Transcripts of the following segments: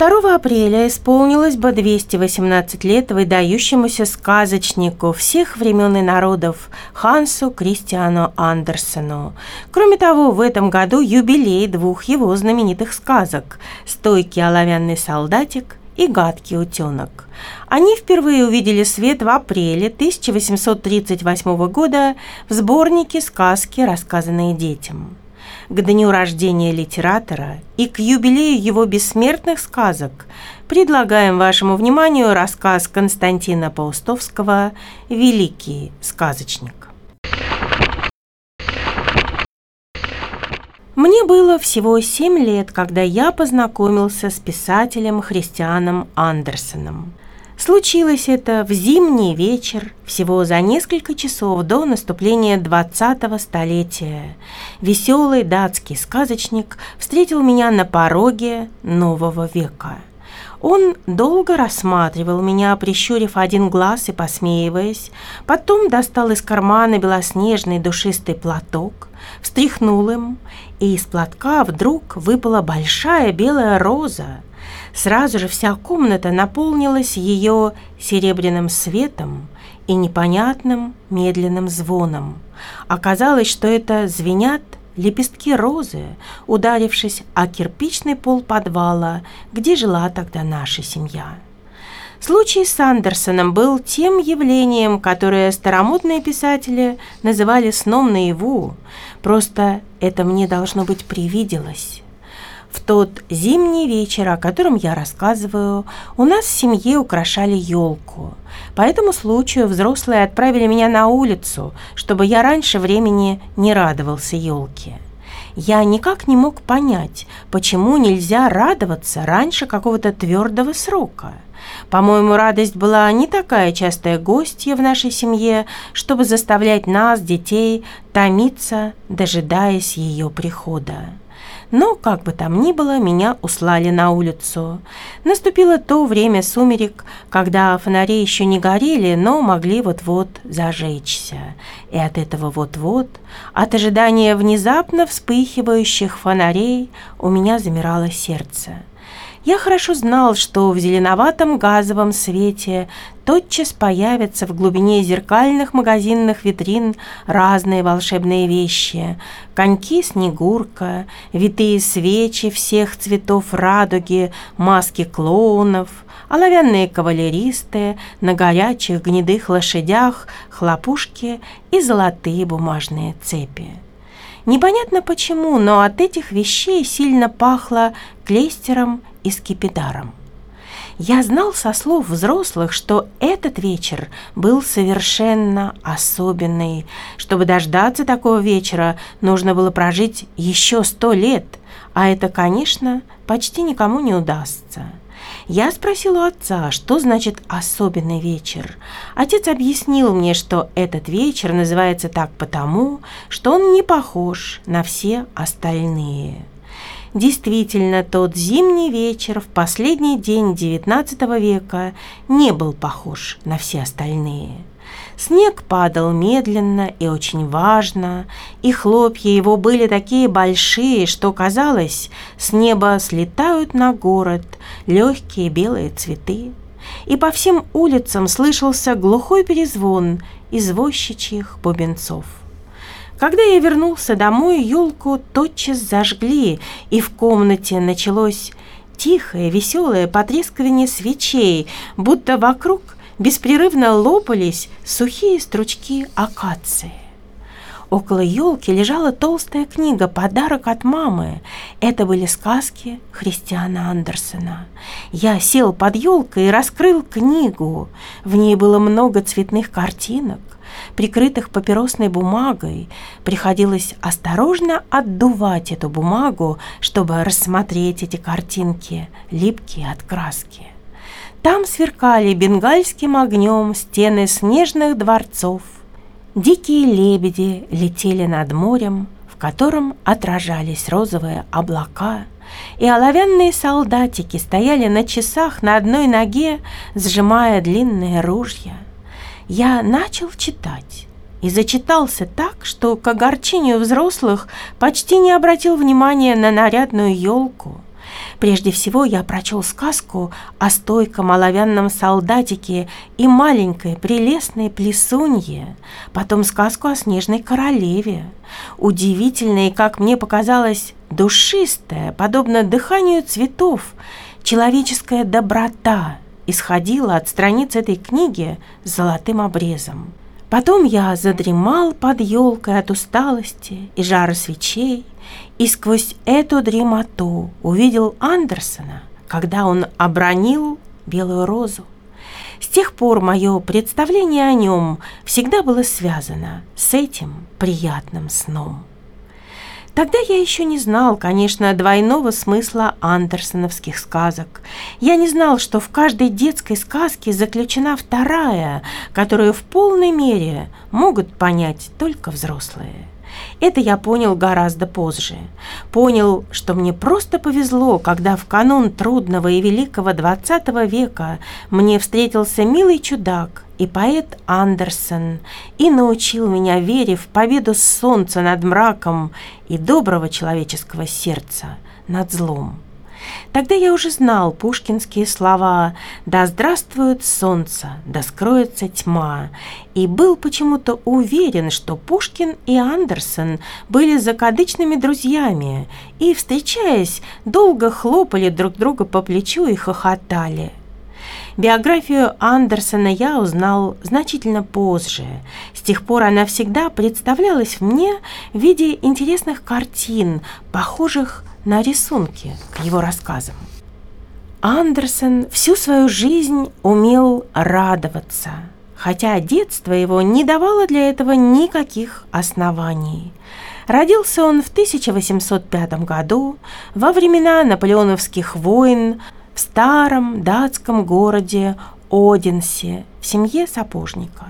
2 апреля исполнилось бы 218 лет выдающемуся сказочнику всех времен и народов Хансу Кристиану Андерсену. Кроме того, в этом году юбилей 2 его знаменитых сказок «Стойкий оловянный солдатик» и «Гадкий утенок». Они впервые увидели свет в апреле 1838 года в сборнике «Сказки, рассказанные детям». К дню рождения литератора и к юбилею его бессмертных сказок предлагаем вашему вниманию рассказ Константина Паустовского «Великий сказочник». Мне было всего 7 лет, когда я познакомился с писателем Христианом Андерсеном. Случилось это в зимний вечер, всего за несколько часов до наступления 20-го столетия. Веселый датский сказочник встретил меня на пороге нового века. Он долго рассматривал меня, прищурив один глаз и посмеиваясь, потом достал из кармана белоснежный душистый платок, встряхнул им, и из платка вдруг выпала большая белая роза. Сразу же вся комната наполнилась ее серебряным светом и непонятным медленным звоном. Оказалось, что это звенят лепестки розы, ударившись о кирпичный пол подвала, где жила тогда наша семья. Случай с Андерсеном был тем явлением, которое старомодные писатели называли сном наяву, просто это мне, должно быть, привиделось. В тот зимний вечер, о котором я рассказываю, у нас в семье украшали елку. По этому случаю взрослые отправили меня на улицу, чтобы я раньше времени не радовался елке. Я никак не мог понять, почему нельзя радоваться раньше какого-то твердого срока. По-моему, радость была не такая частая гостья в нашей семье, чтобы заставлять нас, детей, томиться, дожидаясь ее прихода. Но, как бы там ни было, меня услали на улицу. Наступило то время сумерек, когда фонари еще не горели, но могли вот-вот зажечься. И от этого вот-вот, от ожидания внезапно вспыхивающих фонарей, у меня замирало сердце. Я хорошо знал, что в зеленоватом газовом свете тотчас появятся в глубине зеркальных магазинных витрин разные волшебные вещи: коньки-снегурка, витые свечи всех цветов радуги, маски клоунов, оловянные кавалеристы на горячих гнедых лошадях, хлопушки и золотые бумажные цепи. Непонятно почему, но от этих вещей сильно пахло клейстером и скипидаром. Я знал со слов взрослых, что этот вечер был совершенно особенный. Чтобы дождаться такого вечера, нужно было прожить еще 100 лет, а это, конечно, почти никому не удастся. Я спросил у отца, что значит «особенный вечер». Отец объяснил мне, что этот вечер называется так потому, что он не похож на все остальные. Действительно, тот зимний вечер в последний день XIX века не был похож на все остальные. Снег падал медленно и очень важно, и хлопья его были такие большие, что казалось, с неба слетают на город легкие белые цветы. И по всем улицам слышался глухой перезвон извозчичьих бубенцов. Когда я вернулся домой, елку тотчас зажгли, и в комнате началось тихое, веселое потрескивание свечей, будто вокруг беспрерывно лопались сухие стручки акации. Около елки лежала толстая книга «Подарок от мамы». Это были сказки Христиана Андерсена. Я сел под елкой и раскрыл книгу. В ней было много цветных картинок, прикрытых папиросной бумагой. Приходилось осторожно отдувать эту бумагу, чтобы рассмотреть эти картинки, липкие от краски. Там сверкали бенгальским огнем стены снежных дворцов. Дикие лебеди летели над морем, в котором отражались розовые облака, и оловянные солдатики стояли на часах на одной ноге, сжимая длинные ружья. Я начал читать и зачитался так, что к огорчению взрослых почти не обратил внимания на нарядную елку. Прежде всего я прочел сказку о стойком оловянном солдатике и маленькой прелестной плесунье, потом сказку о снежной королеве. Удивительная и, как мне показалось, душистая, подобно дыханию цветов, человеческая доброта исходила от страниц этой книги с золотым обрезом. Потом я задремал под елкой от усталости и жара свечей, и сквозь эту дремоту увидел Андерсена, когда он обронил белую розу. С тех пор мое представление о нем всегда было связано с этим приятным сном. Тогда я еще не знал, конечно, двойного смысла андерсеновских сказок. Я не знал, что в каждой детской сказке заключена вторая, которую в полной мере могут понять только взрослые. Это я понял гораздо позже. Понял, что мне просто повезло, когда в канун трудного и великого XX века мне встретился милый чудак и поэт Андерсен и научил меня вере в победу солнца над мраком и доброго человеческого сердца над злом. Тогда я уже знал пушкинские слова «Да здравствует солнце, да скроется тьма», и был почему-то уверен, что Пушкин и Андерсен были закадычными друзьями и, встречаясь, долго хлопали друг друга по плечу и хохотали. Биографию Андерсена я узнал значительно позже. С тех пор она всегда представлялась мне в виде интересных картин, похожих на рисунки к его рассказам. Андерсен всю свою жизнь умел радоваться, хотя детство его не давало для этого никаких оснований. Родился он в 1805 году, во времена наполеоновских войн, в старом датском городе Оденсе в семье сапожника.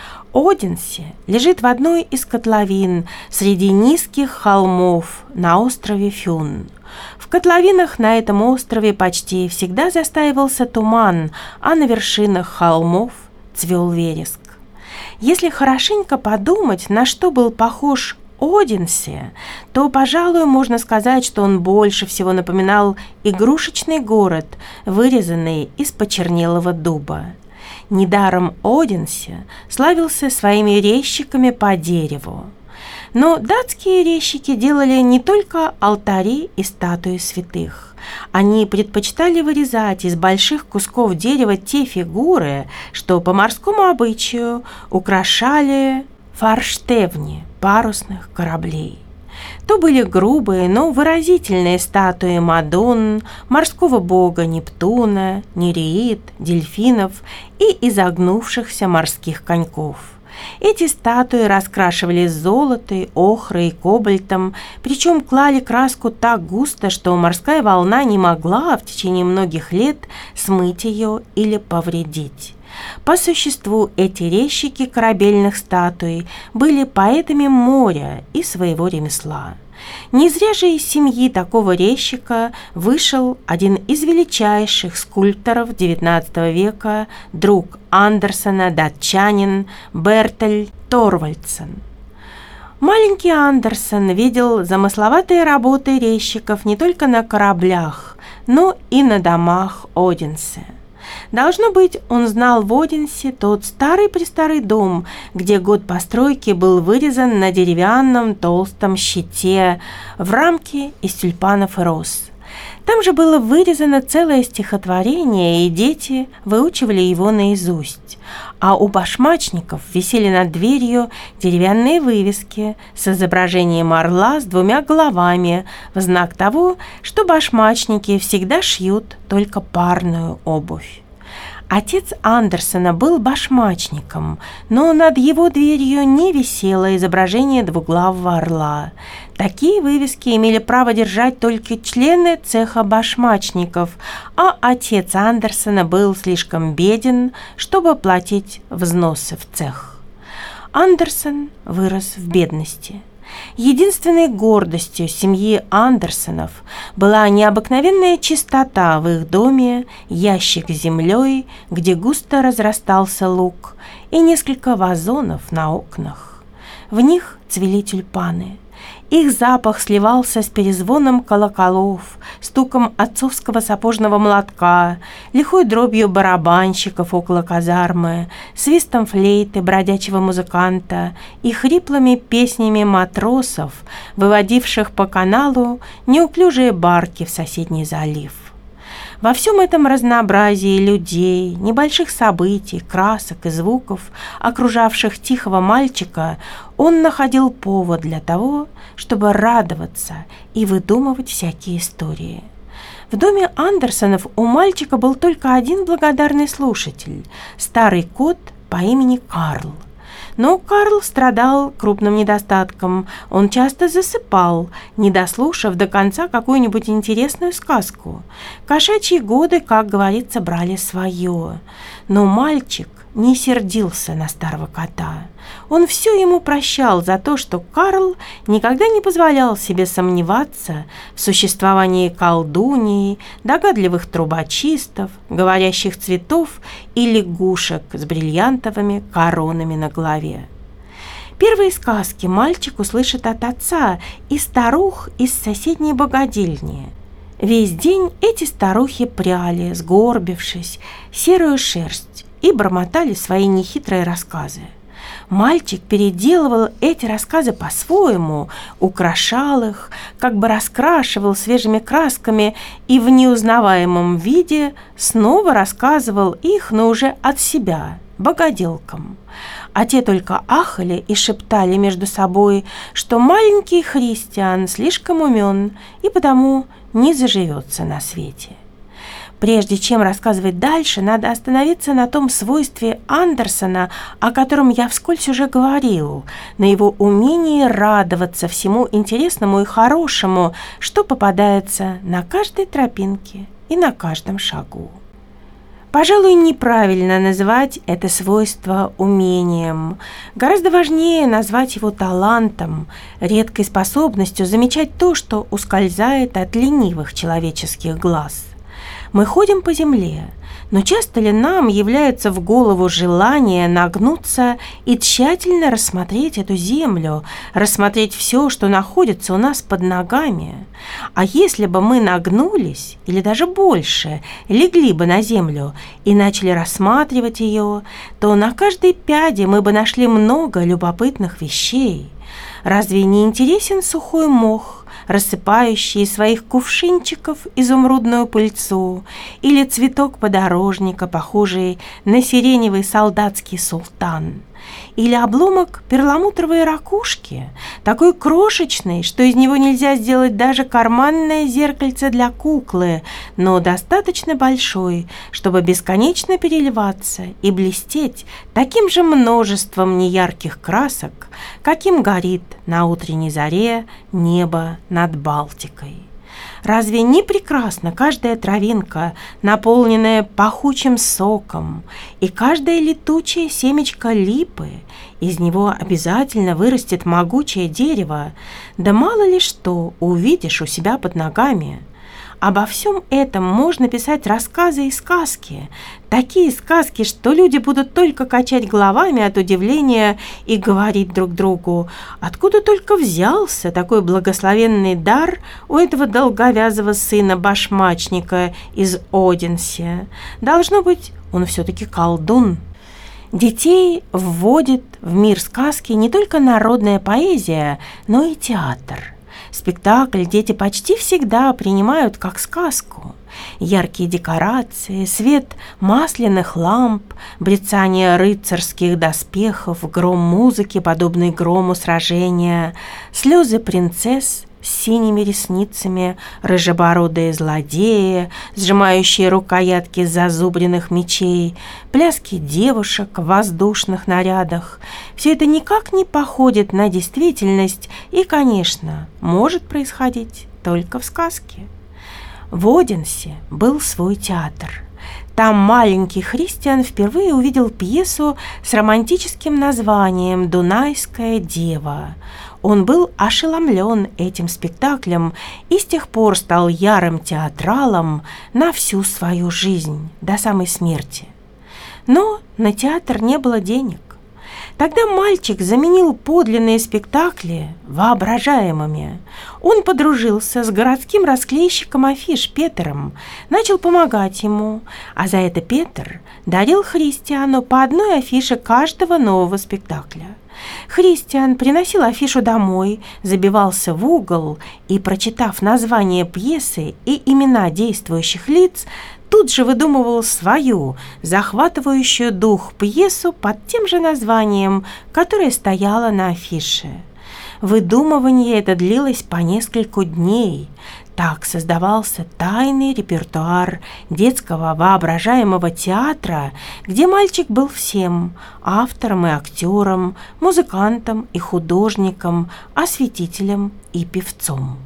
Оденсе лежит в одной из котловин среди низких холмов на острове Фюн. В котловинах на этом острове почти всегда застаивался туман, а на вершинах холмов цвел вереск. Если хорошенько подумать, на что был похож Оденсе, то, пожалуй, можно сказать, что он больше всего напоминал игрушечный город, вырезанный из почернелого дуба. Недаром Оденсе славился своими резчиками по дереву. Но датские резчики делали не только алтари и статуи святых. Они предпочитали вырезать из больших кусков дерева те фигуры, что по морскому обычаю украшали форштевни парусных кораблей. То были грубые, но выразительные статуи Мадонн, морского бога Нептуна, нереид, дельфинов и изогнувшихся морских коньков. Эти статуи раскрашивали золотой, охрой и кобальтом, причем клали краску так густо, что морская волна не могла в течение многих лет смыть ее или повредить. По существу эти резчики корабельных статуй были поэтами моря и своего ремесла. Не зря же из семьи такого резчика вышел один из величайших скульпторов XIX века, друг Андерсена, датчанин Бертель Торвальдсен. Маленький Андерсен видел замысловатые работы резчиков не только на кораблях, но и на домах Оденсе. Должно быть, он знал в Оденсе тот старый-престарый дом, где год постройки был вырезан на деревянном толстом щите в рамке из тюльпанов и роз. Там же было вырезано целое стихотворение, и дети выучивали его наизусть. А у башмачников висели над дверью деревянные вывески с изображением орла с двумя головами в знак того, что башмачники всегда шьют только парную обувь. Отец Андерсена был башмачником, но над его дверью не висело изображение двуглавого орла. Такие вывески имели право держать только члены цеха башмачников, а отец Андерсена был слишком беден, чтобы платить взносы в цех. Андерсен вырос в бедности. Единственной гордостью семьи Андерсенов была необыкновенная чистота в их доме, ящик с землей, где густо разрастался лук, и несколько вазонов на окнах. В них цвели тюльпаны. Их запах сливался с перезвоном колоколов, стуком отцовского сапожного молотка, лихой дробью барабанщиков около казармы, свистом флейты бродячего музыканта и хриплыми песнями матросов, выводивших по каналу неуклюжие барки в соседний залив. Во всем этом разнообразии людей, небольших событий, красок и звуков, окружавших тихого мальчика, он находил повод для того, чтобы радоваться и выдумывать всякие истории. В доме Андерсонов у мальчика был только один благодарный слушатель – старый кот по имени Карл. Но Карл страдал крупным недостатком. Он часто засыпал, не дослушав до конца какую-нибудь интересную сказку. Кошачьи годы, как говорится, брали свое. Но мальчик не сердился на старого кота. Он все ему прощал за то, что Карл никогда не позволял себе сомневаться в существовании колдуньи, догадливых трубочистов, говорящих цветов и лягушек с бриллиантовыми коронами на голове. Первые сказки мальчик услышит от отца и старух из соседней богадельни. Весь день эти старухи пряли, сгорбившись, серую шерсть и бормотали свои нехитрые рассказы. Мальчик переделывал эти рассказы по-своему, украшал их, как бы раскрашивал свежими красками и в неузнаваемом виде снова рассказывал их, но уже от себя, богоделкам. А те только ахали и шептали между собой, что маленький Христиан слишком умен и потому не заживется на свете. Прежде чем рассказывать дальше, надо остановиться на том свойстве Андерсона, о котором я вскользь уже говорил, на его умении радоваться всему интересному и хорошему, что попадается на каждой тропинке и на каждом шагу. Пожалуй, неправильно называть это свойство умением. Гораздо важнее назвать его талантом, редкой способностью замечать то, что ускользает от ленивых человеческих глаз. Мы ходим по земле, но часто ли нам является в голову желание нагнуться и тщательно рассмотреть эту землю, рассмотреть все, что находится у нас под ногами? А если бы мы нагнулись, или даже больше, легли бы на землю и начали рассматривать ее, то на каждой пяде мы бы нашли много любопытных вещей. Разве не интересен сухой мох, рассыпающий из своих кувшинчиков изумрудную пыльцу, или цветок подорожника, похожий на сиреневый солдатский султан, или обломок перламутровой ракушки, такой крошечный, что из него нельзя сделать даже карманное зеркальце для куклы, но достаточно большой, чтобы бесконечно переливаться и блестеть таким же множеством неярких красок, каким горит на утренней заре небо над Балтикой. Разве не прекрасна каждая травинка, наполненная пахучим соком, и каждое летучее семечко липы? Из него обязательно вырастет могучее дерево, да мало ли что увидишь у себя под ногами. Обо всем этом можно писать рассказы и сказки, такие сказки, что люди будут только качать головами от удивления и говорить друг другу, откуда только взялся такой благословенный дар у этого долговязого сына башмачника из Оденсе. Должно быть, он все-таки колдун. Детей вводит в мир сказки не только народная поэзия, но и театр. Спектакль дети почти всегда принимают как сказку. Яркие декорации, свет масляных ламп, брецание рыцарских доспехов, гром музыки, подобный грому сражения, слезы принцесс с синими ресницами, рыжебородые злодеи, сжимающие рукоятки зазубренных мечей, пляски девушек в воздушных нарядах. Все это никак не походит на действительность и, конечно, может происходить только в сказке. В Оденсе был свой театр. Там маленький Христиан впервые увидел пьесу с романтическим названием «Дунайская дева». Он был ошеломлен этим спектаклем и с тех пор стал ярым театралом на всю свою жизнь, до самой смерти. Но на театр не было денег. Тогда мальчик заменил подлинные спектакли воображаемыми. Он подружился с городским расклейщиком афиш Петером, начал помогать ему, а за это Петер дарил Христиану по одной афише каждого нового спектакля. Христиан приносил афишу домой, забивался в угол и, прочитав название пьесы и имена действующих лиц, тут же выдумывал свою, захватывающую дух пьесу под тем же названием, которое стояло на афише. Выдумывание это длилось по несколько дней. Так создавался тайный репертуар детского воображаемого театра, где мальчик был всем – автором и актером, музыкантом и художником, осветителем и певцом.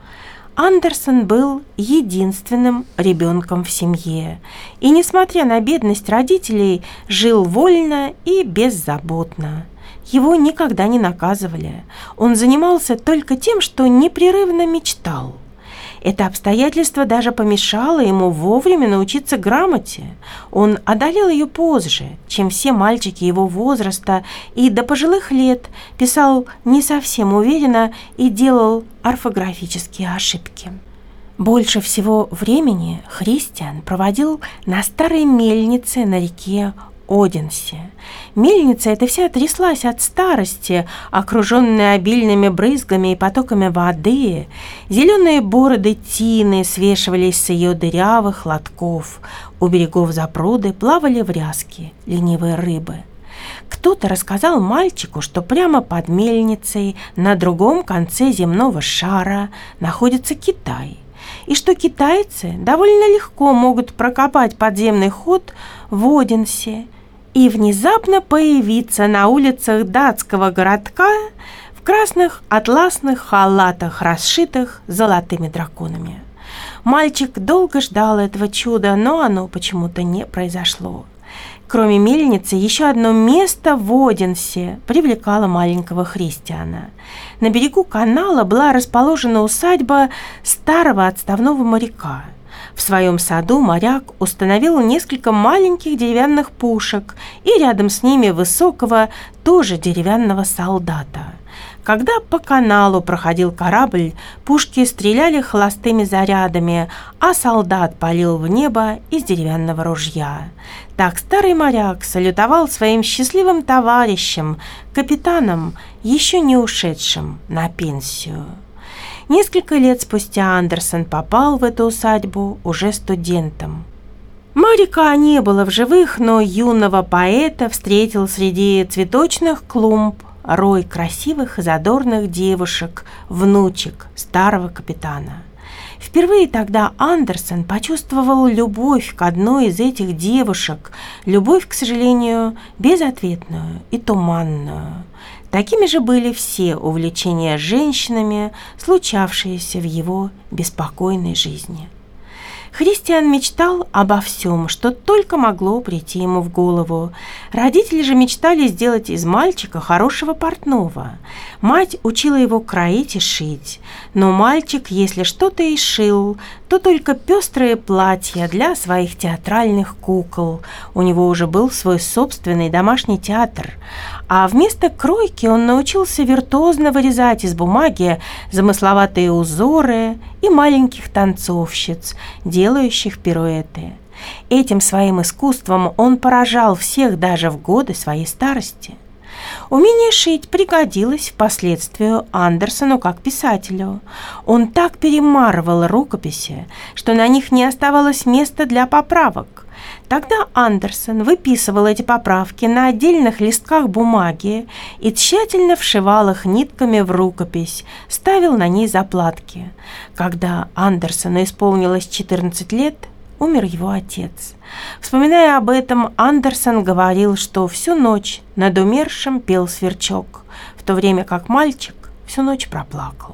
Андерсен был единственным ребенком в семье и, несмотря на бедность родителей, жил вольно и беззаботно. Его никогда не наказывали. Он занимался только тем, что непрерывно мечтал. Это обстоятельство даже помешало ему вовремя научиться грамоте. Он одолел ее позже, чем все мальчики его возраста, и до пожилых лет писал не совсем уверенно и делал орфографические ошибки. Больше всего времени Христиан проводил на старой мельнице на реке Оденсе. Мельница эта вся тряслась от старости, окруженная обильными брызгами и потоками воды. Зеленые бороды тины свешивались с ее дырявых лотков. У берегов запруды плавали врязки, ленивые рыбы. Кто-то рассказал мальчику, что прямо под мельницей на другом конце земного шара находится Китай, и что китайцы довольно легко могут прокопать подземный ход в Оденсе и внезапно появиться на улицах датского городка в красных атласных халатах, расшитых золотыми драконами. Мальчик долго ждал этого чуда, но оно почему-то не произошло. Кроме мельницы, еще одно место в Оденсе привлекало маленького Христиана. На берегу канала была расположена усадьба старого отставного моряка. В своем саду моряк установил несколько маленьких деревянных пушек и рядом с ними высокого, тоже деревянного солдата. Когда по каналу проходил корабль, пушки стреляли холостыми зарядами, а солдат палил в небо из деревянного ружья. Так старый моряк салютовал своим счастливым товарищам, капитанам, еще не ушедшим на пенсию. Несколько лет спустя Андерсен попал в эту усадьбу уже студентом. Моряка не было в живых, но юного поэта встретил среди цветочных клумб рой красивых и задорных девушек, внучек старого капитана. Впервые тогда Андерсен почувствовал любовь к одной из этих девушек, любовь, к сожалению, безответную и туманную. Такими же были все увлечения женщинами, случавшиеся в его беспокойной жизни. Христиан мечтал обо всем, что только могло прийти ему в голову. Родители же мечтали сделать из мальчика хорошего портного. Мать учила его кроить и шить. Но мальчик, если что-то и шил, то только пестрые платья для своих театральных кукол. У него уже был свой собственный домашний театр. А вместо кройки он научился виртуозно вырезать из бумаги замысловатые узоры и маленьких танцовщиц, делающих пируэты. Этим своим искусством он поражал всех даже в годы своей старости. Умение шить пригодилось впоследствии Андерсену как писателю. Он так перемарывал рукописи, что на них не оставалось места для поправок. Тогда Андерсен выписывал эти поправки на отдельных листках бумаги и тщательно вшивал их нитками в рукопись, ставил на ней заплатки. Когда Андерсену исполнилось 14 лет, умер его отец. Вспоминая об этом, Андерсен говорил, что всю ночь над умершим пел сверчок, в то время как мальчик всю ночь проплакал.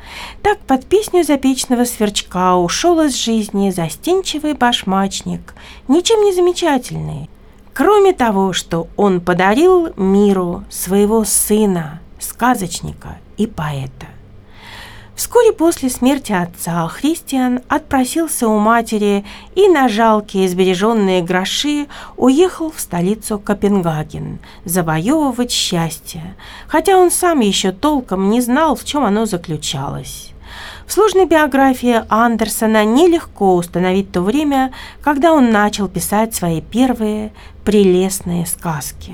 Так под песню запечного сверчка ушел из жизни застенчивый башмачник, ничем не замечательный, кроме того, что он подарил миру своего сына, сказочника и поэта. Вскоре после смерти отца Христиан отпросился у матери и на жалкие сбереженные гроши уехал в столицу Копенгаген завоевывать счастье, хотя он сам еще толком не знал, в чем оно заключалось. В сложной биографии Андерсена нелегко установить то время, когда он начал писать свои первые прелестные сказки.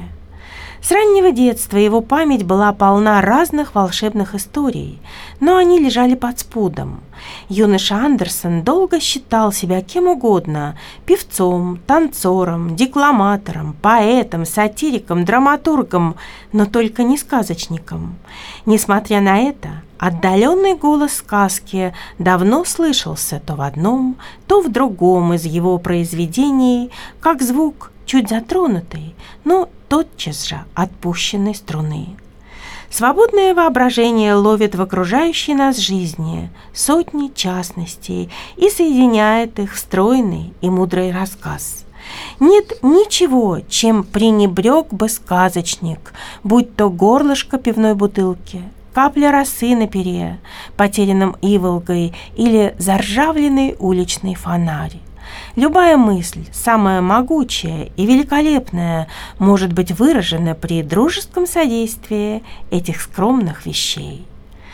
С раннего детства его память была полна разных волшебных историй, но они лежали под спудом. Юноша Андерсен долго считал себя кем угодно – певцом, танцором, декламатором, поэтом, сатириком, драматургом, но только не сказочником. Несмотря на это, отдаленный голос сказки давно слышался то в одном, то в другом из его произведений, как звук чуть затронутой, но тотчас же отпущенной струны. Свободное воображение ловит в окружающей нас жизни сотни частностей и соединяет их в стройный и мудрый рассказ. Нет ничего, чем пренебрег бы сказочник, будь то горлышко пивной бутылки, капля росы на пере, потерянном иволгой или заржавленный уличный фонарь. Любая мысль, самая могучая и великолепная, может быть выражена при дружеском содействии этих скромных вещей.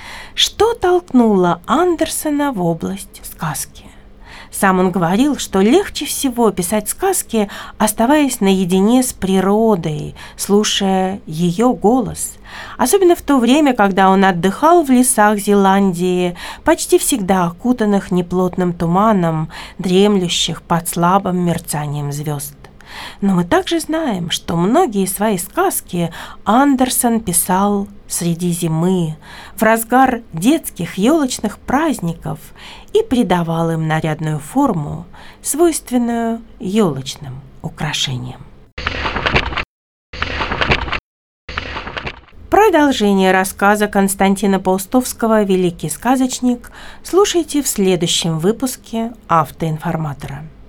Что толкнуло Андерсена в область сказки? Сам он говорил, что легче всего писать сказки, оставаясь наедине с природой, слушая ее голос. Особенно в то время, когда он отдыхал в лесах Зеландии, почти всегда окутанных неплотным туманом, дремлющих под слабым мерцанием звезд. Но мы также знаем, что многие свои сказки Андерсен писал среди зимы, в разгар детских елочных праздников, и придавал им нарядную форму, свойственную елочным украшениям. Продолжение рассказа Константина Паустовского «Великий сказочник» слушайте в следующем выпуске «Автоинформатора».